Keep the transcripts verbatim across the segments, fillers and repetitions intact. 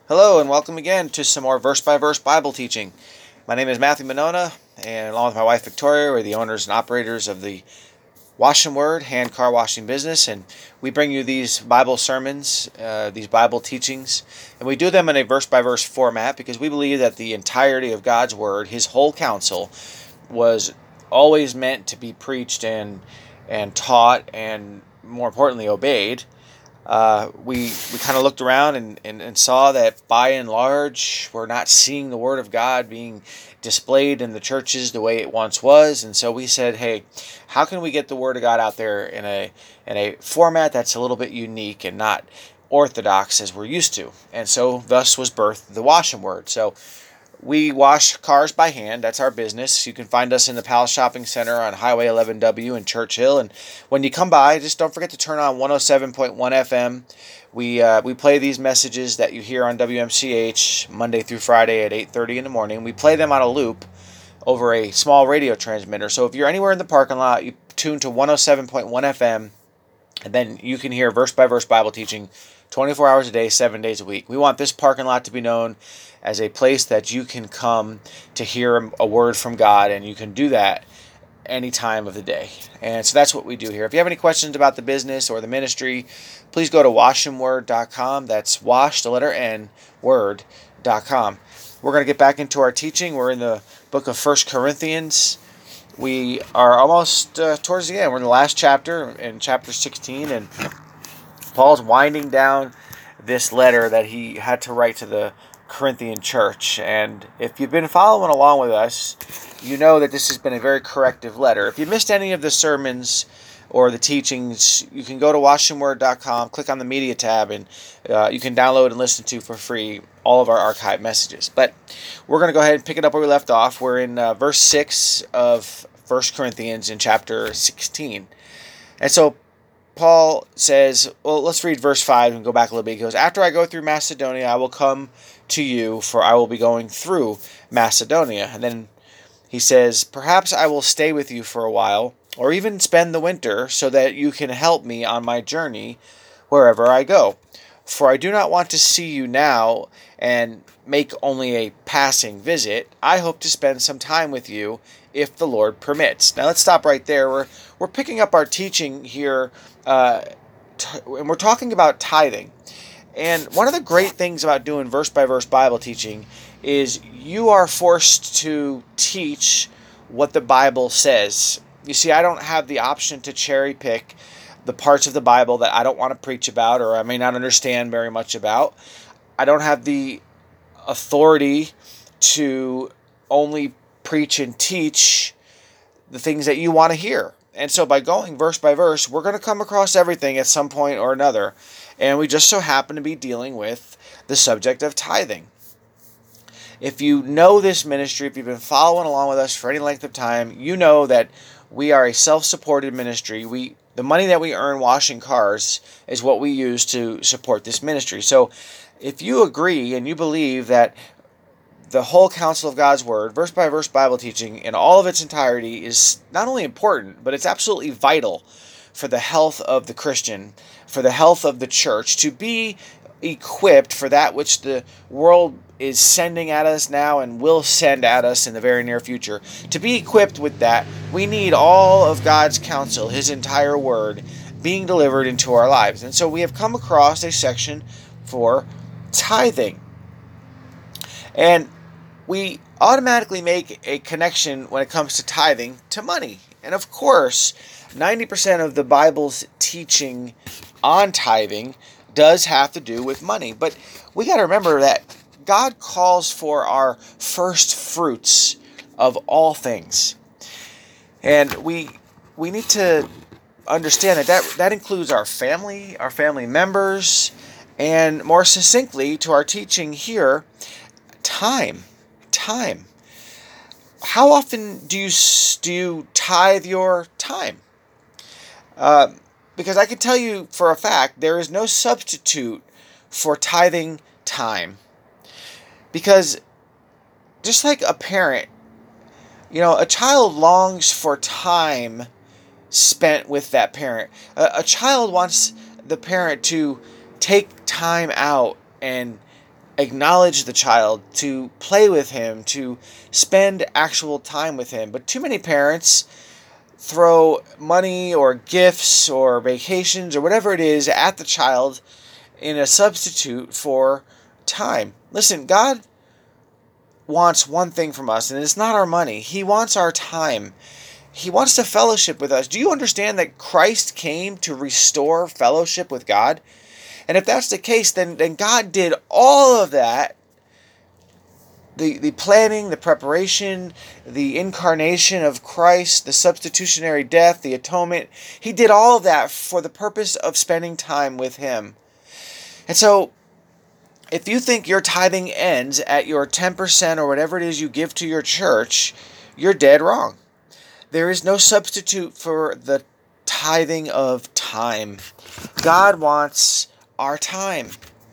Hello and welcome again to some more verse-by-verse Bible teaching. My name is Matthew Monona, and along with my wife Victoria, we're the owners and operators of the Wash and Word hand car washing business, and we bring you these Bible sermons, uh, these Bible teachings, and we do them in a verse-by-verse format because we believe that the entirety of God's Word, His whole counsel, was always meant to be preached and and taught and, more importantly, obeyed. Uh, we we kind of looked around and, and, and saw that by and large we're not seeing the Word of God being displayed in the churches the way it once was, and so we said, hey, how can we get the Word of God out there in a in a format that's a little bit unique and not orthodox as we're used to? And so thus was birthed the Wash and Word. So we wash cars by hand. That's our business. You can find us in the Palace Shopping Center on Highway eleven W in Churchill. And when you come by, just don't forget to turn on one oh seven point one F M. We uh, we play these messages that you hear on W M C H Monday through Friday at eight thirty in the morning. We play them on a loop over a small radio transmitter. So if you're anywhere in the parking lot, you tune to one oh seven point one F M, and then you can hear verse-by-verse Bible teaching twenty-four hours a day, seven days a week. We want this parking lot to be known as a place that you can come to hear a word from God, and you can do that any time of the day. And so that's what we do here. If you have any questions about the business or the ministry, please go to wash and word dot com. That's wash, the letter N, word dot com. We're going to get back into our teaching. We're in the book of First Corinthians. We are almost uh, towards the end. We're in the last chapter, in chapter sixteen, and Paul's winding down this letter that he had to write to the Corinthian church. And if you've been following along with us, you know that this has been a very corrective letter. If you missed any of the sermons or the teachings, you can go to wash and word dot com, click on the media tab, and uh, you can download and listen to for free all of our archived messages. But we're going to go ahead and pick it up where we left off. We're in uh, verse six of First Corinthians in chapter sixteen. And so Paul says, well, let's read verse five and go back a little bit. He goes, after I go through Macedonia, I will come to you, for I will be going through Macedonia. And then he says, perhaps I will stay with you for a while, or even spend the winter, so that you can help me on my journey wherever I go. For I do not want to see you now and make only a passing visit. I hope to spend some time with you if the Lord permits. Now let's stop right there. We're, we're picking up our teaching here, uh, t- and we're talking about tithing. And one of the great things about doing verse-by-verse Bible teaching is you are forced to teach what the Bible says. You see, I don't have the option to cherry pick the parts of the Bible that I don't want to preach about or I may not understand very much about. I don't have the authority to only preach and teach the things that you want to hear. And so by going verse by verse, we're going to come across everything at some point or another. And we just so happen to be dealing with the subject of tithing. If you know this ministry, if you've been following along with us for any length of time, you know that we are a self-supported ministry. We the money that we earn washing cars is what we use to support this ministry. So if you agree and you believe that the whole counsel of God's Word, verse-by-verse Bible teaching in all of its entirety is not only important, but it's absolutely vital for the health of the Christian, for the health of the church, to be equipped for that which the world is sending at us now and will send at us in the very near future. To be equipped with that, we need all of God's counsel, His entire Word, being delivered into our lives. And so we have come across a section for tithing. And we automatically make a connection when it comes to tithing to money. And of course, ninety percent of the Bible's teaching on tithing does have to do with money. But we got to remember that God calls for our first fruits of all things. And we we need to understand that that, that includes our family, our family members, and more succinctly to our teaching here, time. Time. How often do you do you tithe your time? Uh, because I can tell you for a fact there is no substitute for tithing time. Because just like a parent, you know, a child longs for time spent with that parent. A, a child wants the parent to take time out and acknowledge the child, to play with him, to spend actual time with him. But too many parents throw money or gifts or vacations or whatever it is at the child in a substitute for time. Listen, God wants one thing from us, and it's not our money. He wants our time. He wants to fellowship with us. Do you understand that Christ came to restore fellowship with God? And if that's the case, then, then God did all of that, the, the planning, the preparation, the incarnation of Christ, the substitutionary death, the atonement. He did all of that for the purpose of spending time with Him. And so, if you think your tithing ends at your ten percent or whatever it is you give to your church, you're dead wrong. There is no substitute for the tithing of time. God wants our time.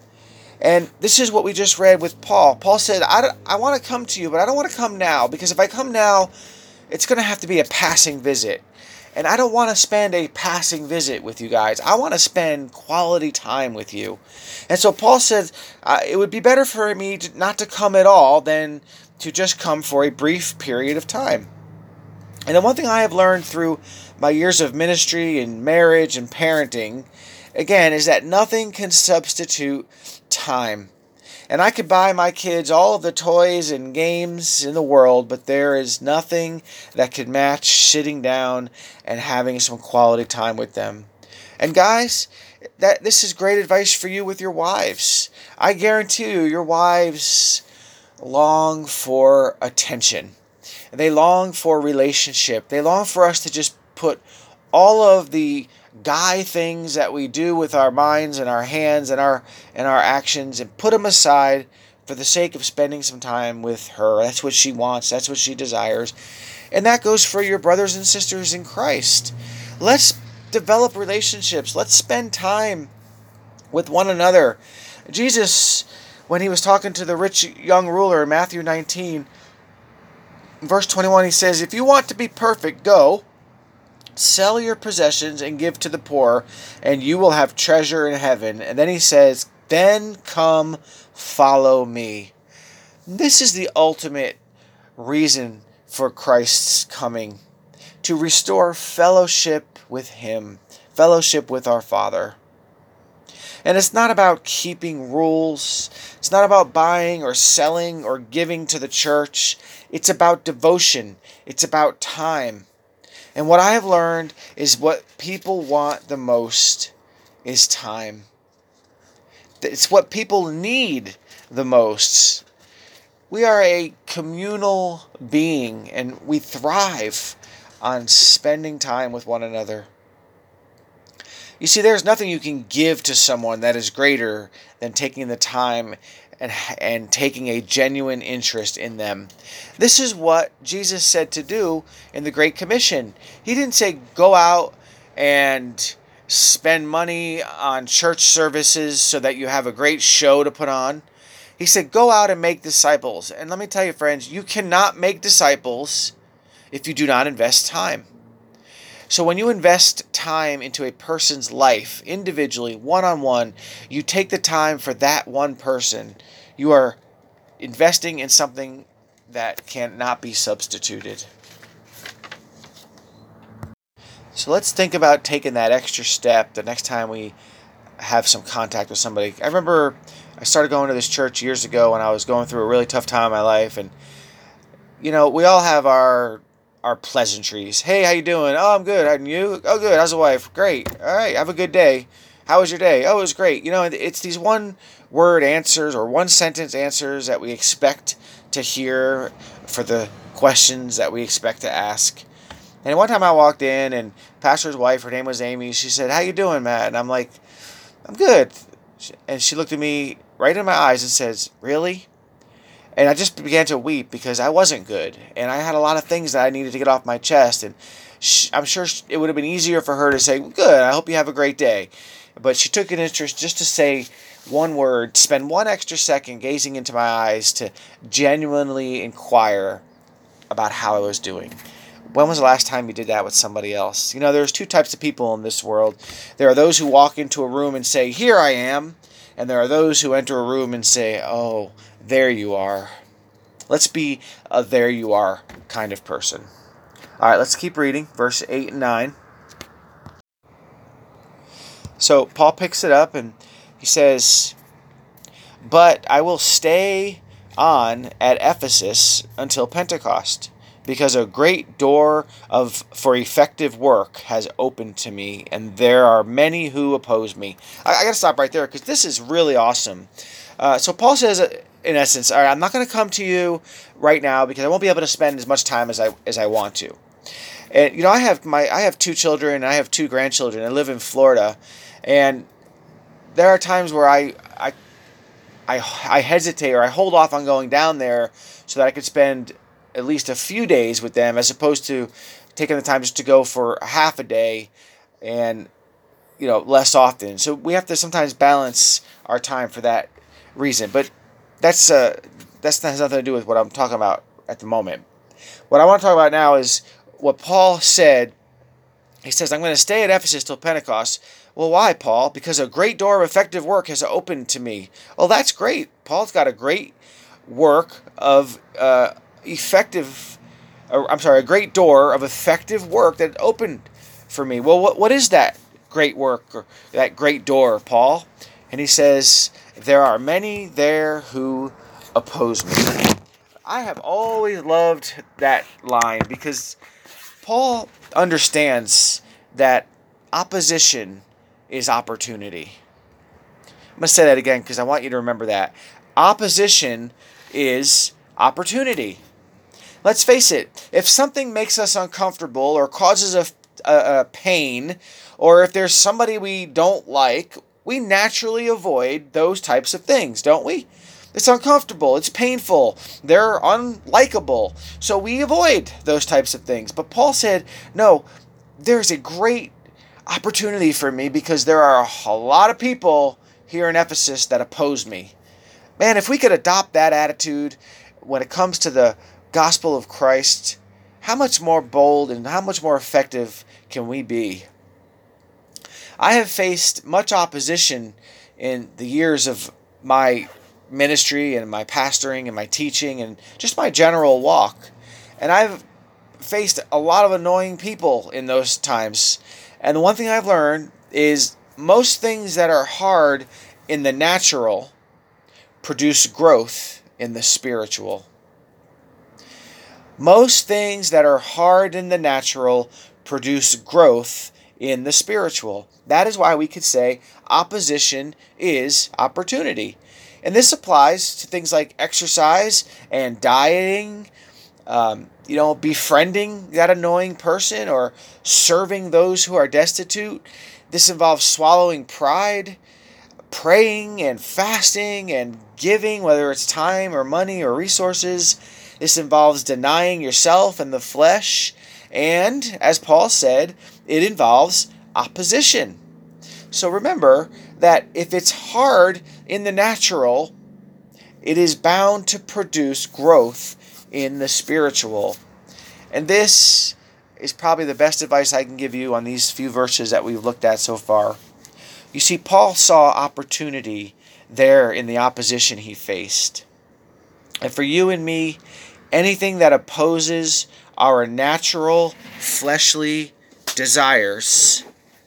And this is what we just read with Paul. Paul said, I, I want to come to you, but I don't want to come now, because if I come now, it's going to have to be a passing visit. And I don't want to spend a passing visit with you guys. I want to spend quality time with you. And so Paul said, uh, it would be better for me to, not to come at all than to just come for a brief period of time. And the one thing I have learned through my years of ministry and marriage and parenting, again, is that nothing can substitute time. And I could buy my kids all of the toys and games in the world, but there is nothing that could match sitting down and having some quality time with them. And guys, that this is great advice for you with your wives. I guarantee you, your wives long for attention. They long for relationship. They long for us to just put all of the guy things that we do with our minds and our hands and our and our actions and put them aside for the sake of spending some time with her. That's what she wants. That's what she desires. And that goes for your brothers and sisters in Christ. Let's develop relationships. Let's spend time with one another. Jesus, when he was talking to the rich young ruler in Matthew nineteen, verse twenty-one, he says, if you want to be perfect, go, sell your possessions and give to the poor, and you will have treasure in heaven. And then he says, then come follow me. This is the ultimate reason for Christ's coming, to restore fellowship with Him, fellowship with our Father. And it's not about keeping rules. It's not about buying or selling or giving to the church. It's about devotion. It's about time. And what I have learned is what people want the most is time. It's what people need the most. We are a communal being, and we thrive on spending time with one another. You see, there's nothing you can give to someone that is greater than taking the time and and taking a genuine interest in them. This is what Jesus said to do in the Great Commission. He didn't say go out and spend money on church services so that you have a great show to put on. He said go out and make disciples. And let me tell you, friends, you cannot make disciples if you do not invest time. So when you invest time into a person's life, individually, one-on-one, you take the time for that one person. You are investing in something that cannot be substituted. So let's think about taking that extra step the next time we have some contact with somebody. I remember I started going to this church years ago when I was going through a really tough time in my life. And, you know, we all have our... our pleasantries. Hey, how you doing? Oh, I'm good. And you? Oh, good. How's the wife? Great. All right. Have a good day. How was your day? Oh, it was great. You know, it's these one word answers or one sentence answers that we expect to hear for the questions that we expect to ask. And one time I walked in and pastor's wife, her name was Amy, she said, how you doing, Matt? And I'm like, I'm good. And she looked at me right in my eyes and says, really? And I just began to weep because I wasn't good. And I had a lot of things that I needed to get off my chest. And she, I'm sure it would have been easier for her to say, good, I hope you have a great day. But she took an interest just to say one word, spend one extra second gazing into my eyes to genuinely inquire about how I was doing. When was the last time you did that with somebody else? You know, there's two types of people in this world. There are those who walk into a room and say, here I am. And there are those who enter a room and say, oh, there you are. Let's be a there you are kind of person. All right, let's keep reading, verse eight and nine. So Paul picks it up and he says, but I will stay on at Ephesus until Pentecost, because a great door of for effective work has opened to me, and there are many who oppose me. I, I got to stop right there because this is really awesome. Uh, so Paul says, uh, in essence, all right, I'm not going to come to you right now because I won't be able to spend as much time as I as I want to. And you know, I have my I have two children and I have two grandchildren. I live in Florida, and there are times where I I I, I hesitate or I hold off on going down there so that I could spend at least a few days with them, as opposed to taking the time just to go for half a day and, you know, less often. So we have to sometimes balance our time for that reason. But that's uh, that's has nothing to do with what I'm talking about at the moment. What I want to talk about now is what Paul said. He says, I'm going to stay at Ephesus till Pentecost. Well, why, Paul? Because a great door of effective work has opened to me. Well, that's great. Paul's got a great work of uh, effective, uh, I'm sorry, a great door of effective work that opened for me. Well, what what is that great work, or that great door, Paul? And he says, there are many there who oppose me. I have always loved that line because Paul understands that opposition is opportunity. I'm going to say that again because I want you to remember that. Opposition is opportunity. Let's face it, if something makes us uncomfortable or causes a, a, a pain, or if there's somebody we don't like, we naturally avoid those types of things, don't we? It's uncomfortable, it's painful, they're unlikable, so we avoid those types of things. But Paul said, no, there's a great opportunity for me because there are a lot of people here in Ephesus that oppose me. Man, if we could adopt that attitude when it comes to the gospel of Christ, how much more bold and how much more effective can we be? I have faced much opposition in the years of my ministry and my pastoring and my teaching and just my general walk. And I've faced a lot of annoying people in those times. And the one thing I've learned is most things that are hard in the natural produce growth in the spiritual. Most things that are hard in the natural produce growth in the spiritual. That is why we could say opposition is opportunity. And this applies to things like exercise and dieting, um, you know, befriending that annoying person or serving those who are destitute. This involves swallowing pride, praying and fasting and giving, whether it's time or money or resources. This involves denying yourself and the flesh. And, as Paul said, it involves opposition. So remember that if it's hard in the natural, it is bound to produce growth in the spiritual. And this is probably the best advice I can give you on these few verses that we've looked at so far. You see, Paul saw opportunity there in the opposition he faced. And for you and me, anything that opposes our natural, fleshly desires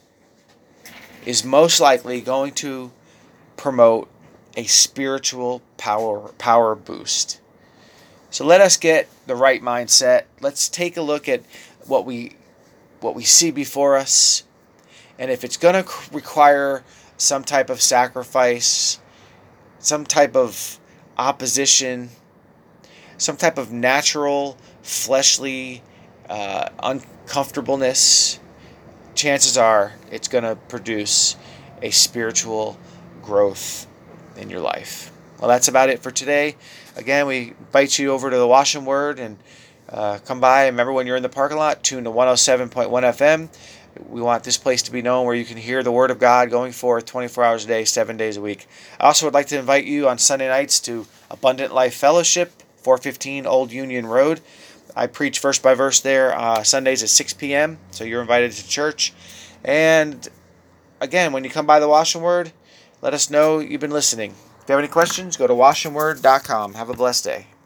is most likely going to promote a spiritual power power boost. So let us get the right mindset. Let's take a look at what we what we see before us. And if it's going to require some type of sacrifice, some type of opposition, some type of natural, fleshly uh, uncomfortableness, chances are it's going to produce a spiritual growth in your life. Well, that's about it for today. Again, we invite you over to the Washington Word and uh, come by. Remember, when you're in the parking lot, tune to one oh seven point one F M. We want this place to be known where you can hear the Word of God going forth twenty-four hours a day, seven days a week. I also would like to invite you on Sunday nights to Abundant Life Fellowship, four fifteen Old Union Road. I preach verse by verse there uh, Sundays at six p.m., so you're invited to church. And again, when you come by the Washington Word, let us know you've been listening. If you have any questions, go to wash and word dot com. Have a blessed day.